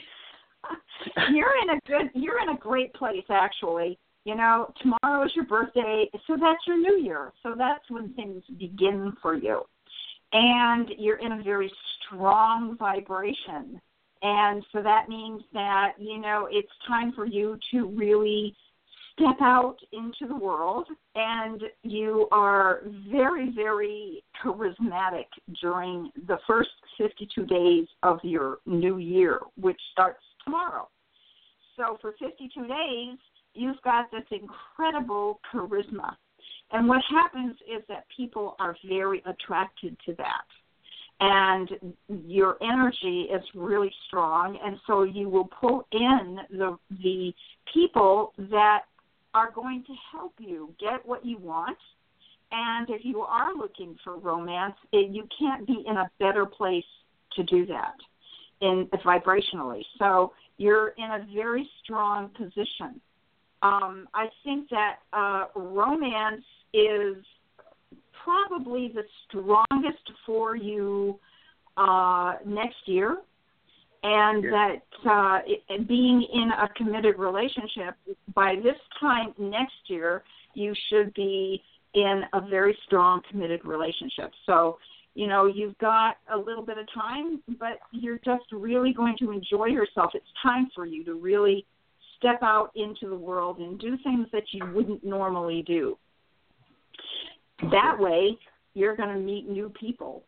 you're in a good, you're in a great place, actually. You know, tomorrow is your birthday, so that's your new year. So that's when things begin for you. And you're in a very strong vibration. And so that means that, you know, it's time for you to really step out into the world. And you are very, very charismatic during the first fifty-two days of your new year, which starts tomorrow. So for fifty-two days, you've got this incredible charisma. And what happens is that people are very attracted to that. And your energy is really strong, and so you will pull in the the people that are going to help you get what you want. And if you are looking for romance, it, you can't be in a better place to do that in vibrationally. So you're in a very strong position. Um, I think that uh, romance is probably the strongest for you uh, next year, and Yeah. that uh, it, being in a committed relationship, by this time next year, you should be in a very strong committed relationship. So, you know, you've got a little bit of time, but you're just really going to enjoy yourself. It's time for you to really step out into the world and do things that you wouldn't normally do. That way, you're going to meet new people,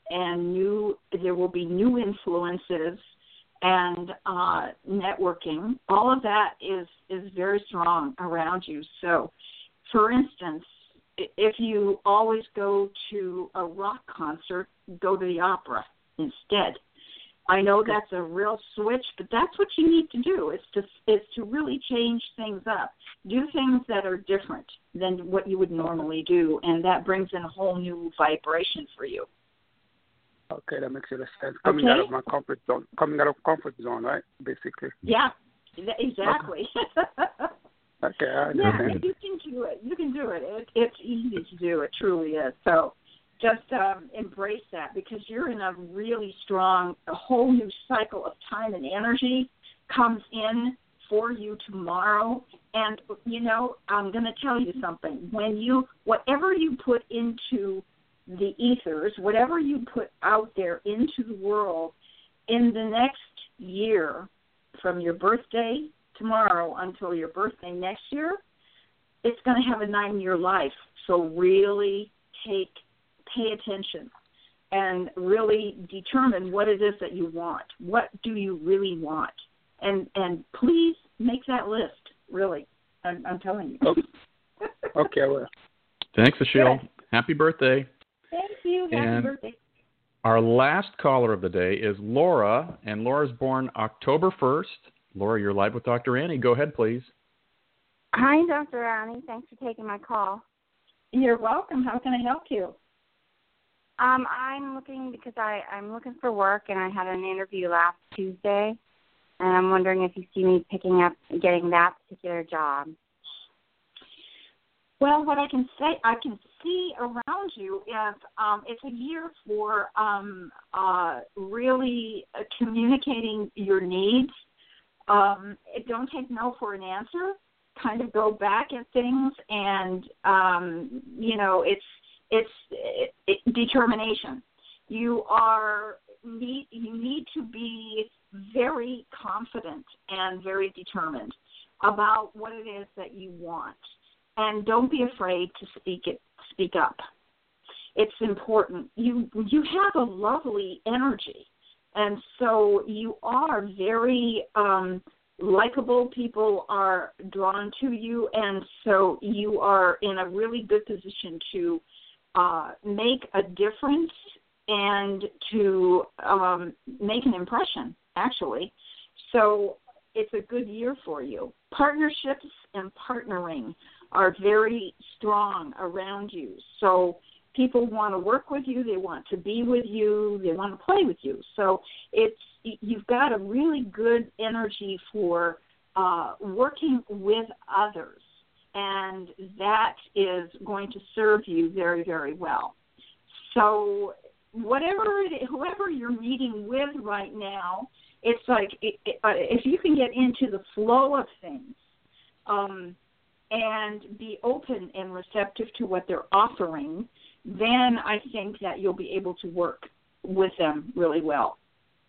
and new. There will be new influences and uh, networking. All of that is is very strong around you. So, for instance, if you always go to a rock concert, go to the opera instead. I know that's a real switch, but that's what you need to do. Is to is to really change things up, do things that are different than what you would normally do, and that brings in a whole new vibration for you. Okay, that makes a lot of sense. Coming okay. out of my comfort zone, coming out of comfort zone, right? Basically. Yeah, exactly. Okay, okay I yeah, understand. you can do it. You can do it. it. It's easy to do. It truly is. So. Just um, embrace that, because you're in a really strong, a whole new cycle of time and energy comes in for you tomorrow. And, you know, I'm going to tell you something. When you, whatever you put into the ethers, whatever you put out there into the world in the next year, from your birthday tomorrow until your birthday next year, it's going to have a nine-year life. So really take Pay attention and really determine what it is that you want. What do you really want? And and please make that list, really. I'm, I'm telling you. Okay, okay I will. Thanks, Achille. Happy birthday. Thank you. Happy and birthday. Our last caller of the day is Laura, and Laura's born October first. Laura, you're live with Doctor Annie. Go ahead, please. Hi, Doctor Annie. Thanks for taking my call. You're welcome. How can I help you? Um, I'm looking because I, I'm looking for work, and I had an interview last Tuesday, and I'm wondering if you see me picking up, getting that particular job. Well, what I can say, I can see around you is um, it's a year for um, uh, really uh, communicating your needs. Um, don't take no for an answer. Kind of go back at things, and um, you know, it's. It's it, it, determination. You are need you need to be very confident and very determined about what it is that you want, and don't be afraid to speak it. Speak up. It's important. You you have a lovely energy, and so you are very um, likable. People are drawn to you, and so you are in a really good position to Uh, make a difference and to um, make an impression, actually. So it's a good year for you. Partnerships and partnering are very strong around you. So people want to work with you. They want to be with you. They want to play with you. So it's you've got a really good energy for uh, working with others. And that is going to serve you very, very well. So whatever, it, whoever you're meeting with right now, it's like it, it, uh, if you can get into the flow of things um, and be open and receptive to what they're offering, then I think that you'll be able to work with them really well.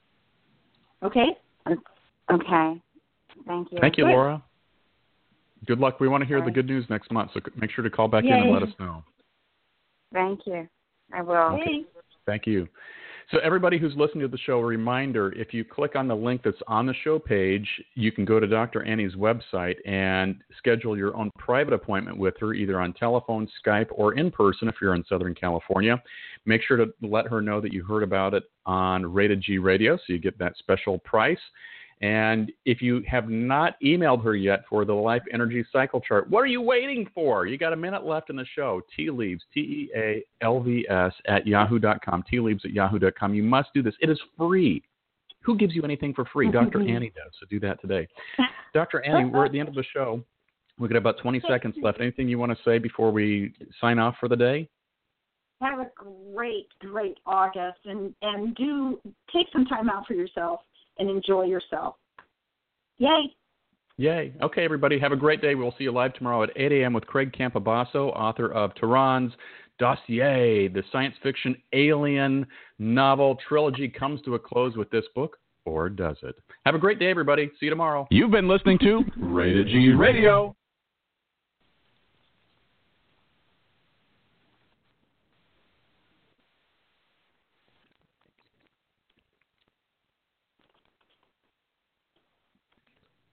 Okay? Okay. Thank you. Thank you, Good. Laura. Good luck. We want to hear All the right. good news next month, so make sure to call back Yay. in and let us know. Thank you. I will. Okay. Thank you. So everybody who's listening to the show, a reminder, if you click on the link that's on the show page, you can go to Doctor Annie's website and schedule your own private appointment with her, either on telephone, Skype, or in person if you're in Southern California. Make sure to let her know that you heard about it on Rated G Radio, so you get that special price. And if you have not emailed her yet for the Life Energy Cycle Chart, what are you waiting for? You got a minute left in the show. Tea Leaves, T E A L V S, at yahoo dot com. Tea Leaves at yahoo dot com. You must do this. It is free. Who gives you anything for free? Doctor Annie does, so do that today. Doctor Annie, we're at the end of the show. We've got about twenty seconds left. Anything you want to say before we sign off for the day? Have a great, great August, and, and do take some time out for yourself and enjoy yourself. Yay. Yay. Okay, everybody, have a great day. We'll see you live tomorrow at eight a.m. with Craig Campobasso, author of Tehran's Dossier. The science fiction alien novel trilogy comes to a close with this book, or does it? Have a great day, everybody. See you tomorrow. You've been listening to Rated G Radio.